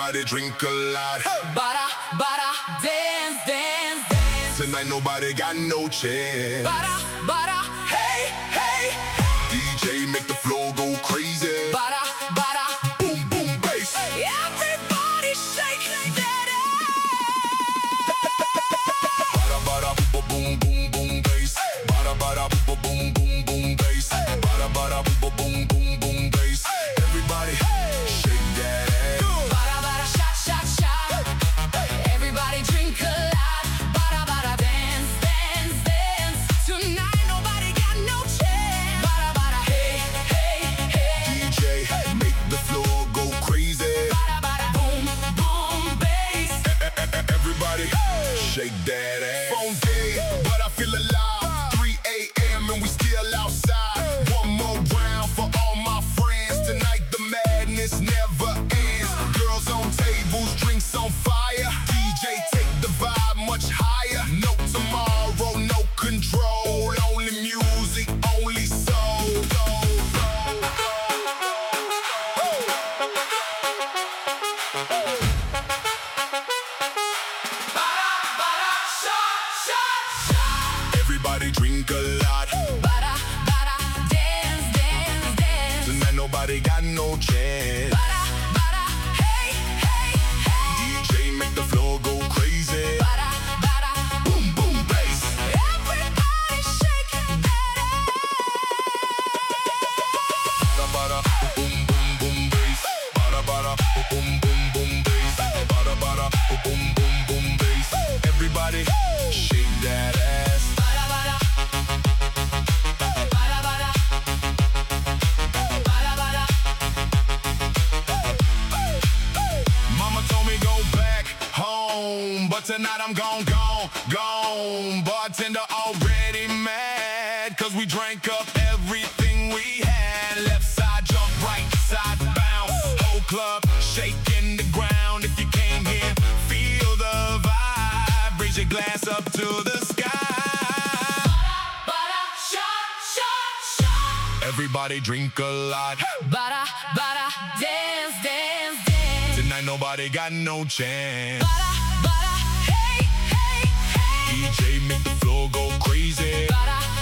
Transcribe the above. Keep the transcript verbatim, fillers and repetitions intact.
Everybody drink a lot. Bada, bada, dance, dance, dance. Tonight nobody got no chance. Bada, bada, hey, hey. D J make the floor go crazy. Bada, bada, boom, boom, bass. Everybody shake that ass. Bada, bada, boom, boom, boom, bass. Bada, bada, boom, boom, boom, bass. Bada, bada, boom, boom, boom, bass. Everybody shake that ass. Bada, bada, shot, shot, shot. Everybody drink a lot. Bada, bada, dance, dance, dance. Tonight nobody got no chance. Bada, bada, hey, hey, hey. D J make the floor go crazy. Bada, bada, boom, boom, bass. Everybody shake that ass. Phone dead, but I feel alive. three A M and we still outside. One more round for all my friends. Tonight the madness never ends. Girls on tables, drinks on fire. D J take the vibe much higher. No tomorrow, no control. Only music, only soul. Bada, bada, shot, shot, shot. Everybody drink a lot. Bada, bada, dance, dance, dance. Tonight nobody got no chance. Bada, bada, hey, hey, hey. D J make the floor go crazy. Bada, bada, Boom, boom, bass. everybody shake that Bada, bada, boom, boom, boom, bass. Bada, bada, boom, boom, boom, bass. Bada, bada, boom, boom, boom, bass. Everybody shake that ass. Bada, bada. Bada, bada. Bada, bada. Mama told me go back home, but tonight I'm gone, gone, gone. Bartender already mad, cause we drank up everything we had. Left side jump, right side bounce. Whole club shaking the ground. If you came here, feel the vibe. Raise your glass up to the sky. Bada, shot, shot, shot. Everybody drink a lot. Bada, bada, dance, dance, dance. Tonight nobody got no chance. Bada, bada, hey, hey, hey. D J make the floor go crazy. Bada,